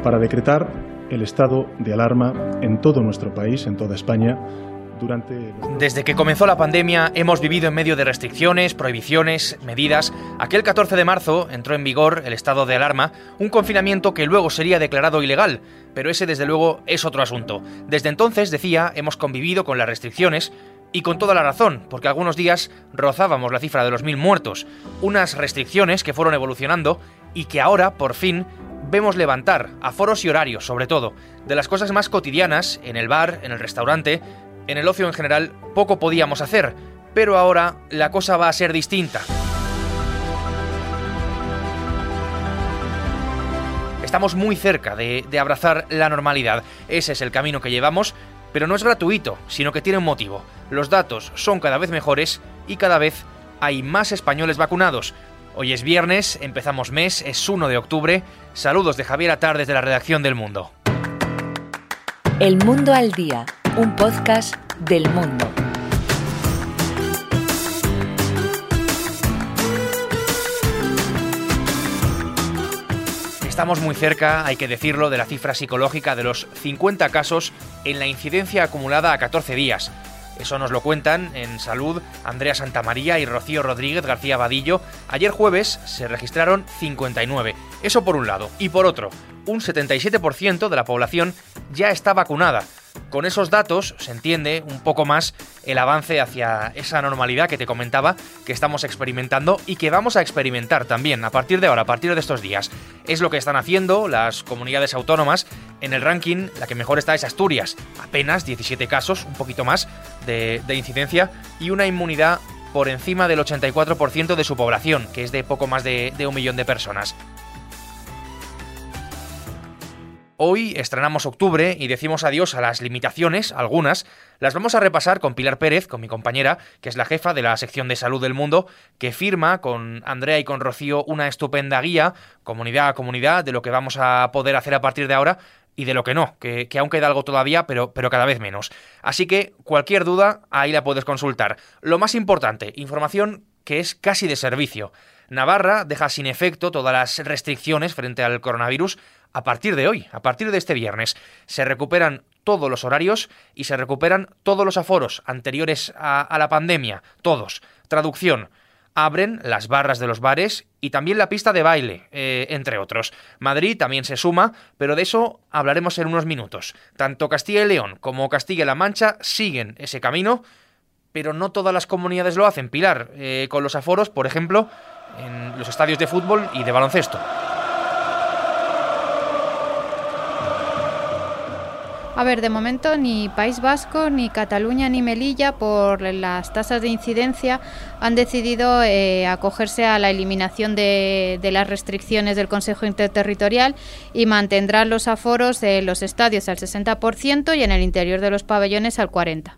para decretar el estado de alarma en todo nuestro país, en toda España. Desde que comenzó la pandemia hemos vivido en medio de restricciones, prohibiciones, medidas. Aquel 14 de marzo entró en vigor el estado de alarma, un confinamiento que luego sería declarado ilegal, pero ese desde luego es otro asunto. Desde entonces, decía, hemos convivido con las restricciones y con toda la razón, porque algunos días rozábamos la cifra de los 1000 muertos, unas restricciones que fueron evolucionando y que ahora, por fin, vemos levantar, aforos y horarios sobre todo, de las cosas más cotidianas, en el bar, en el restaurante. En el ocio en general poco podíamos hacer, pero ahora la cosa va a ser distinta. Estamos muy cerca de abrazar la normalidad. Ese es el camino que llevamos, pero no es gratuito, sino que tiene un motivo. Los datos son cada vez mejores y cada vez hay más españoles vacunados. Hoy es viernes, empezamos mes, es 1 de octubre. Saludos de Javier Attar desde la redacción del Mundo. El Mundo al Día, un podcast del Mundo. Estamos muy cerca, hay que decirlo, de la cifra psicológica de los 50 casos en la incidencia acumulada a 14 días. Eso nos lo cuentan en Salud Andrea Santamaría y Rocío Rodríguez García Vadillo. Ayer jueves se registraron 59. Eso por un lado. Y por otro, un 77% de la población ya está vacunada. Con esos datos se entiende un poco más el avance hacia esa normalidad que te comentaba que estamos experimentando y que vamos a experimentar también a partir de ahora, a partir de estos días. Es lo que están haciendo las comunidades autónomas. En el ranking, la que mejor está es Asturias. Apenas 17 casos, un poquito más de incidencia y una inmunidad por encima del 84% de su población, que es de poco más de 1 millón de personas. Hoy estrenamos octubre y decimos adiós a las limitaciones, algunas. Las vamos a repasar con Pilar Pérez, con mi compañera, que es la jefa de la sección de Salud del Mundo, que firma con Andrea y con Rocío una estupenda guía, comunidad a comunidad, de lo que vamos a poder hacer a partir de ahora y de lo que no, que aún queda algo todavía, pero cada vez menos. Así que cualquier duda, ahí la puedes consultar. Lo más importante, información que es casi de servicio. Navarra deja sin efecto todas las restricciones frente al coronavirus a partir de hoy, a partir de este viernes. Se recuperan todos los horarios y se recuperan todos los aforos anteriores a la pandemia, todos. Traducción: abren las barras de los bares y también la pista de baile, entre otros. Madrid también se suma, pero de eso hablaremos en unos minutos. Tanto Castilla y León como Castilla-La Mancha siguen ese camino, pero no todas las comunidades lo hacen, Pilar, con los aforos, por ejemplo, en los estadios de fútbol y de baloncesto. A ver, de momento ni País Vasco, ni Cataluña, ni Melilla, por las tasas de incidencia, han decidido acogerse a la eliminación de las restricciones del Consejo Interterritorial y mantendrán los aforos de los estadios al 60% y en el interior de los pabellones al 40%.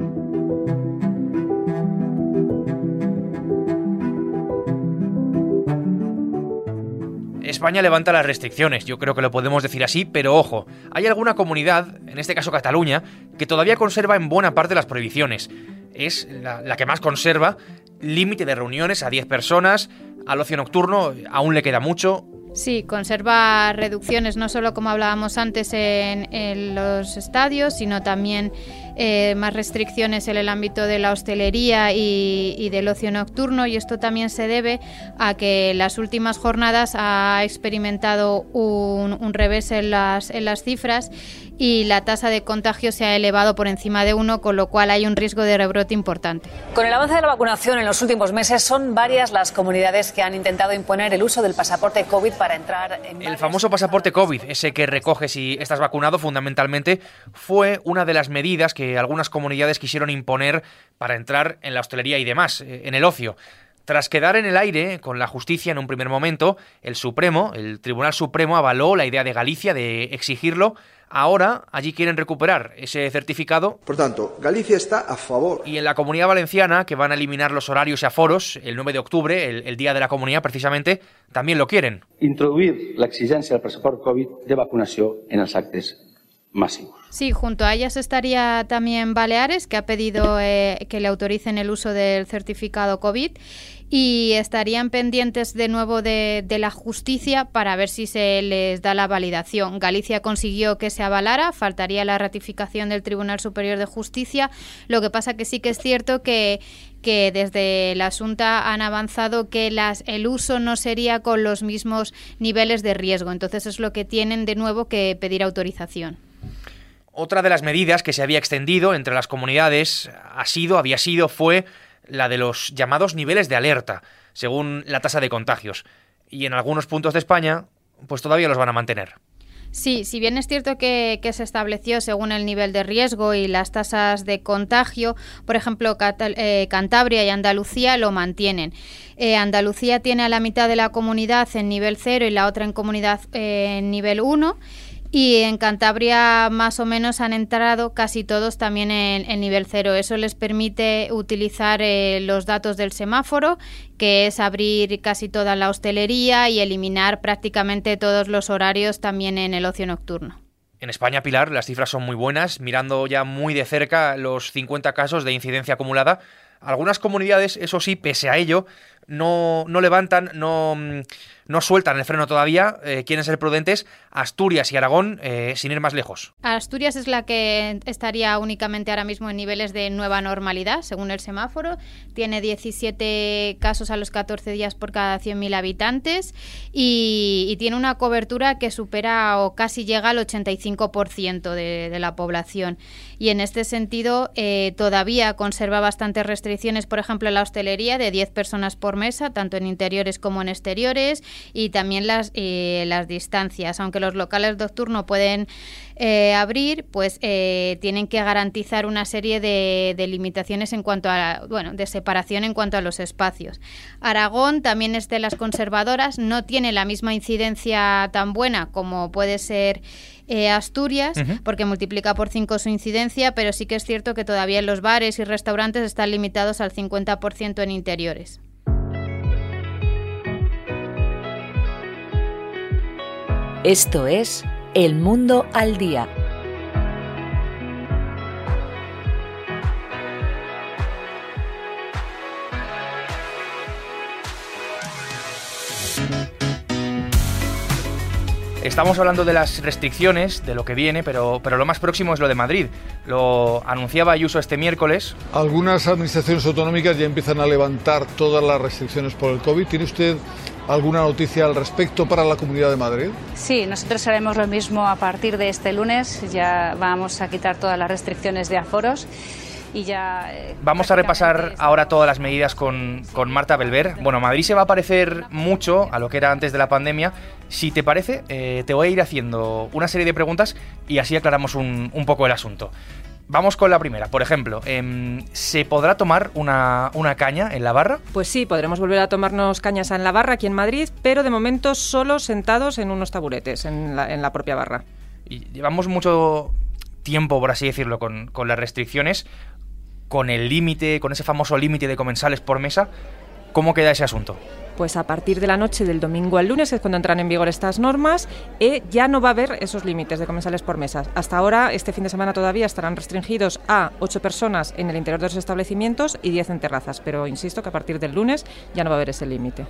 España levanta las restricciones, yo creo que lo podemos decir así, pero ojo, hay alguna comunidad, en este caso Cataluña, que todavía conserva en buena parte las prohibiciones. Es la que más conserva, límite de reuniones a 10 personas, al ocio nocturno aún le queda mucho. Sí, conserva reducciones no solo como hablábamos antes en los estadios, sino también más restricciones en el ámbito de la hostelería y del ocio nocturno, y esto también se debe a que las últimas jornadas ha experimentado un revés en las cifras y la tasa de contagio se ha elevado por encima de 1, con lo cual hay un riesgo de rebrote importante. Con el avance de la vacunación en los últimos meses, son varias las comunidades que han intentado imponer el uso del pasaporte COVID para entrar en... El famoso pasaporte COVID, ese que recoge si estás vacunado, fundamentalmente, fue una de las medidas que algunas comunidades quisieron imponer para entrar en la hostelería y demás, en el ocio. Tras quedar en el aire con la justicia en un primer momento, el Tribunal Supremo avaló la idea de Galicia de exigirlo. Ahora allí quieren recuperar ese certificado. Por tanto, Galicia está a favor. Y en la Comunidad Valenciana, que van a eliminar los horarios y aforos el 9 de octubre, el Día de la Comunidad precisamente, también lo quieren. Introduir l'exigència del passaport Covid de vacunació en els actes masivos. Sí, junto a ellas estaría también Baleares, que ha pedido que le autoricen el uso del certificado COVID. y estarían pendientes de nuevo de la justicia para ver si se les da la validación. Galicia consiguió que se avalara, faltaría la ratificación del Tribunal Superior de Justicia. Lo que pasa que sí que es cierto que desde la Xunta han avanzado que el uso no sería con los mismos niveles de riesgo. Entonces es lo que tienen de nuevo que pedir autorización. Otra de las medidas que se había extendido entre las comunidades fue la de los llamados niveles de alerta, según la tasa de contagios. Y en algunos puntos de España, pues todavía los van a mantener. Sí, si bien es cierto que se estableció según el nivel de riesgo y las tasas de contagio, por ejemplo, Cantabria y Andalucía lo mantienen. Andalucía tiene a la mitad de la comunidad en nivel 0 y la otra en comunidad en nivel 1. Y en Cantabria más o menos han entrado casi todos también en nivel 0. Eso les permite utilizar los datos del semáforo, que es abrir casi toda la hostelería y eliminar prácticamente todos los horarios también en el ocio nocturno. En España, Pilar, las cifras son muy buenas. Mirando ya muy de cerca los 50 casos de incidencia acumulada, algunas comunidades, eso sí, pese a ello, no levantan, no sueltan el freno todavía, quieren ser prudentes. Asturias y Aragón, sin ir más lejos. Asturias es la que estaría únicamente ahora mismo en niveles de nueva normalidad, según el semáforo. Tiene 17 casos a los 14 días por cada 100.000 habitantes y tiene una cobertura que supera o casi llega al 85% de la población. Y en este sentido todavía conserva bastantes restricciones, por ejemplo, en la hostelería, de 10 personas por mesa, tanto en interiores como en exteriores, y también las distancias. Aunque los locales nocturnos pueden abrir, pues tienen que garantizar una serie de limitaciones en cuanto a, de separación en cuanto a los espacios. Aragón también es de las conservadoras, no tiene la misma incidencia tan buena como puede ser Asturias, porque multiplica por 5 su incidencia, pero sí que es cierto que todavía en los bares y restaurantes están limitados al 50% en interiores. Esto es El Mundo al Día. Estamos hablando de las restricciones, de lo que viene, pero lo más próximo es lo de Madrid. Lo anunciaba Ayuso este miércoles. Algunas administraciones autonómicas ya empiezan a levantar todas las restricciones por el COVID. ¿Tiene usted alguna noticia al respecto para la Comunidad de Madrid? Sí, nosotros haremos lo mismo a partir de este lunes. Ya vamos a quitar todas las restricciones de aforos. Y ya, vamos a repasar ahora todas las medidas con Marta Belver. Bueno, Madrid se va a parecer mucho a lo que era antes de la pandemia. Si te parece, te voy a ir haciendo una serie de preguntas y así aclaramos un poco el asunto. Vamos con la primera. Por ejemplo, ¿se podrá tomar una caña en la barra? Pues sí, podremos volver a tomarnos cañas en la barra aquí en Madrid, pero de momento solo sentados en unos taburetes en la propia barra. Y llevamos mucho tiempo, por así decirlo, con las restricciones, con el límite, con ese famoso límite de comensales por mesa. ¿Cómo queda ese asunto? Pues a partir de la noche del domingo al lunes es cuando entran en vigor estas normas, ya no va a haber esos límites de comensales por mesas. Hasta ahora, este fin de semana todavía estarán restringidos a 8 personas en el interior de los establecimientos y 10 en terrazas, pero insisto que a partir del lunes ya no va a haber ese límite.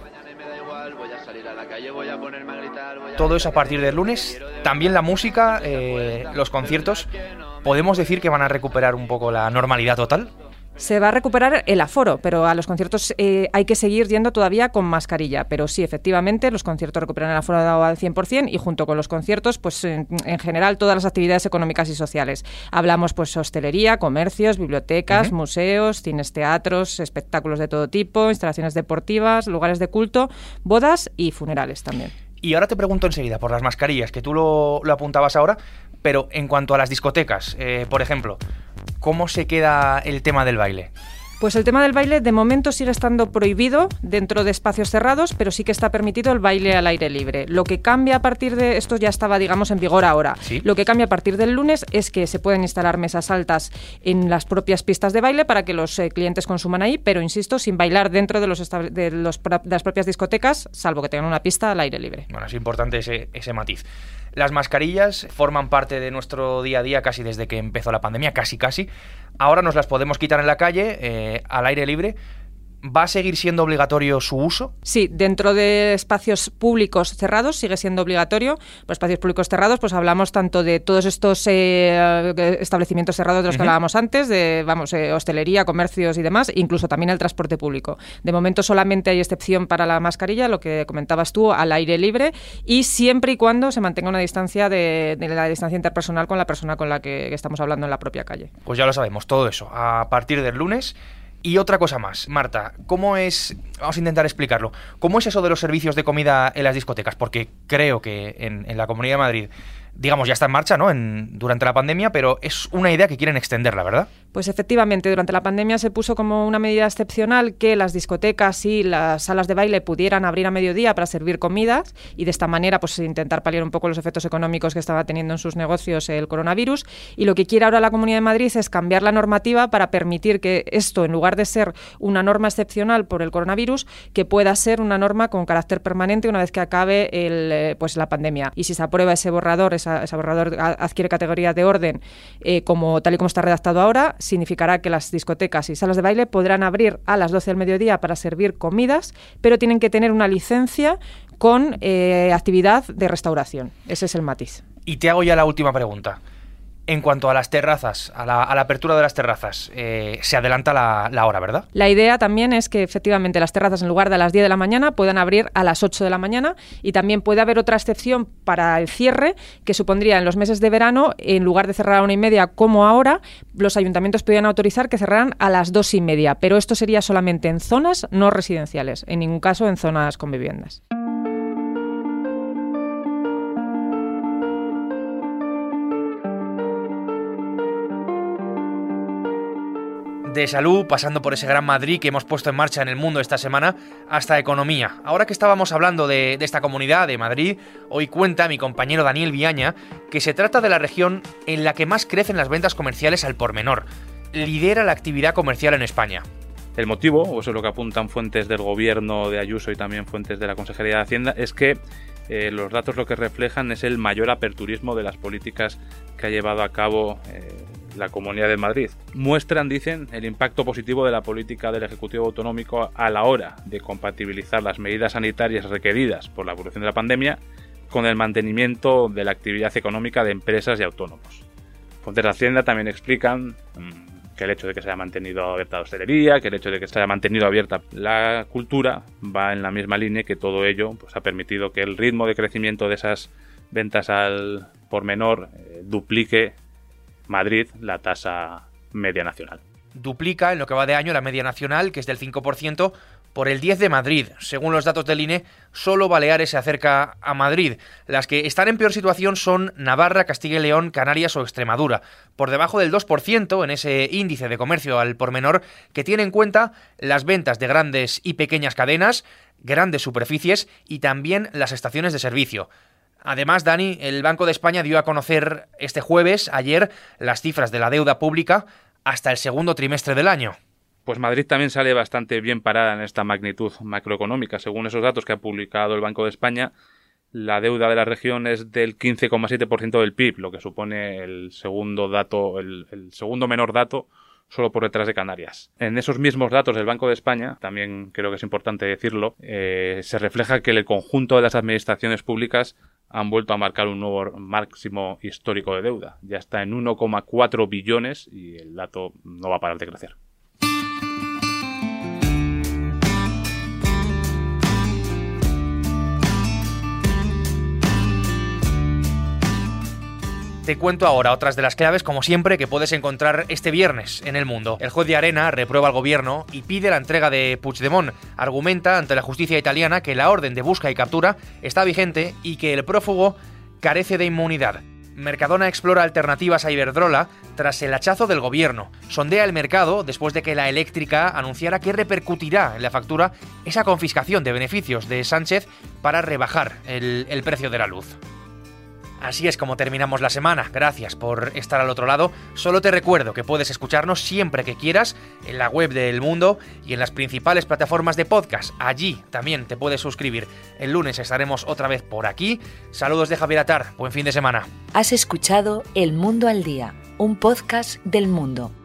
Todo eso a partir del lunes. También la música, los conciertos, ¿podemos decir que van a recuperar un poco la normalidad total? Se va a recuperar el aforo, pero a los conciertos hay que seguir yendo todavía con mascarilla. Pero sí, efectivamente, los conciertos recuperan el aforo al 100% y junto con los conciertos, pues en general todas las actividades económicas y sociales. Hablamos pues hostelería, comercios, bibliotecas, museos, cines, teatros, espectáculos de todo tipo, instalaciones deportivas, lugares de culto, bodas y funerales también. Y ahora te pregunto enseguida por las mascarillas, que tú lo apuntabas ahora, pero en cuanto a las discotecas, por ejemplo, ¿cómo se queda el tema del baile? Pues el tema del baile de momento sigue estando prohibido dentro de espacios cerrados, pero sí que está permitido el baile al aire libre. Lo que cambia a partir de... Esto ya estaba, digamos, en vigor ahora. ¿Sí? Lo que cambia a partir del lunes es que se pueden instalar mesas altas en las propias pistas de baile para que los clientes consuman ahí, pero, insisto, sin bailar dentro de las propias discotecas, salvo que tengan una pista al aire libre. Bueno, es importante ese matiz. Las mascarillas forman parte de nuestro día a día casi desde que empezó la pandemia, casi. Ahora nos las podemos quitar en la calle, al aire libre. ¿va a seguir siendo obligatorio su uso? Sí, dentro de espacios públicos cerrados sigue siendo obligatorio. Por espacios públicos cerrados, pues hablamos tanto de todos estos establecimientos cerrados de los que hablábamos antes, de hostelería, comercios y demás, incluso también el transporte público. De momento solamente hay excepción para la mascarilla, lo que comentabas tú, al aire libre, y siempre y cuando se mantenga una distancia de la distancia interpersonal con la persona con la que estamos hablando en la propia calle. Pues ya lo sabemos, todo eso, a partir del lunes. Y otra cosa más, Marta, ¿cómo es, vamos a intentar explicarlo, cómo es eso de los servicios de comida en las discotecas? Porque creo que en la Comunidad de Madrid, digamos, ya está en marcha, ¿no? Durante la pandemia, pero es una idea que quieren extenderla, ¿verdad? Pues efectivamente, durante la pandemia se puso como una medida excepcional que las discotecas y las salas de baile pudieran abrir a mediodía para servir comidas y de esta manera pues intentar paliar un poco los efectos económicos que estaba teniendo en sus negocios el coronavirus. Y lo que quiere ahora la Comunidad de Madrid es cambiar la normativa para permitir que esto, en lugar de ser una norma excepcional por el coronavirus, que pueda ser una norma con carácter permanente una vez que acabe la pandemia. Y si se aprueba ese borrador, ese borrador adquiere categoría de orden tal y como está redactado ahora, significará que las discotecas y salas de baile podrán abrir a las 12 del mediodía para servir comidas, pero tienen que tener una licencia con actividad de restauración. Ese es el matiz. Y te hago ya la última pregunta. En cuanto a las terrazas, a la apertura de las terrazas, se adelanta la hora, ¿verdad? La idea también es que efectivamente las terrazas en lugar de a las 10 de la mañana puedan abrir a las 8 de la mañana y también puede haber otra excepción para el cierre que supondría en los meses de verano, en lugar de cerrar a 1:30 como ahora, los ayuntamientos podrían autorizar que cerraran a las 2:30, pero esto sería solamente en zonas no residenciales, en ningún caso en zonas con viviendas. De salud, pasando por ese Gran Madrid que hemos puesto en marcha en el mundo esta semana, hasta economía. Ahora que estábamos hablando de esta comunidad, de Madrid, hoy cuenta mi compañero Daniel Viaña que se trata de la región en la que más crecen las ventas comerciales al por menor. Lidera la actividad comercial en España. El motivo, o eso es lo que apuntan fuentes del gobierno de Ayuso y también fuentes de la Consejería de Hacienda, es que los datos lo que reflejan es el mayor aperturismo de las políticas que ha llevado a cabo la Comunidad de Madrid. Muestran, dicen, el impacto positivo de la política del Ejecutivo Autonómico a la hora de compatibilizar las medidas sanitarias requeridas por la evolución de la pandemia con el mantenimiento de la actividad económica de empresas y autónomos. Fuentes de Hacienda también explican que el hecho de que se haya mantenido abierta la hostelería, que el hecho de que se haya mantenido abierta la cultura va en la misma línea, que todo ello pues ha permitido que el ritmo de crecimiento de esas ventas al por menor duplique Madrid la tasa media nacional. Duplica en lo que va de año la media nacional, que es del 5%, por el 10% de Madrid. Según los datos del INE, solo Baleares se acerca a Madrid. Las que están en peor situación son Navarra, Castilla y León, Canarias o Extremadura, por debajo del 2% en ese índice de comercio al por menor que tiene en cuenta las ventas de grandes y pequeñas cadenas, grandes superficies y también las estaciones de servicio. Además, Dani, el Banco de España dio a conocer ayer, las cifras de la deuda pública hasta el segundo trimestre del año. Pues Madrid también sale bastante bien parada en esta magnitud macroeconómica. Según esos datos que ha publicado el Banco de España, la deuda de la región es del 15,7% del PIB, lo que supone el segundo menor dato solo por detrás de Canarias. En esos mismos datos del Banco de España, también creo que es importante decirlo, se refleja que el conjunto de las administraciones públicas han vuelto a marcar un nuevo máximo histórico de deuda. Ya está en 1,4 billones y el dato no va a parar de crecer. Te cuento ahora otras de las claves, como siempre, que puedes encontrar este viernes en El Mundo. El juez de Arena reprueba al gobierno y pide la entrega de Puigdemont. Argumenta ante la justicia italiana que la orden de busca y captura está vigente y que el prófugo carece de inmunidad. Mercadona explora alternativas a Iberdrola tras el hachazo del gobierno. Sondea el mercado después de que la eléctrica anunciara que repercutirá en la factura esa confiscación de beneficios de Sánchez para rebajar el precio de la luz. Así es como terminamos la semana. Gracias por estar al otro lado. Solo te recuerdo que puedes escucharnos siempre que quieras en la web de El Mundo y en las principales plataformas de podcast. Allí también te puedes suscribir. El lunes estaremos otra vez por aquí. Saludos de Javier Atar. Buen fin de semana. Has escuchado El Mundo al Día, un podcast del Mundo.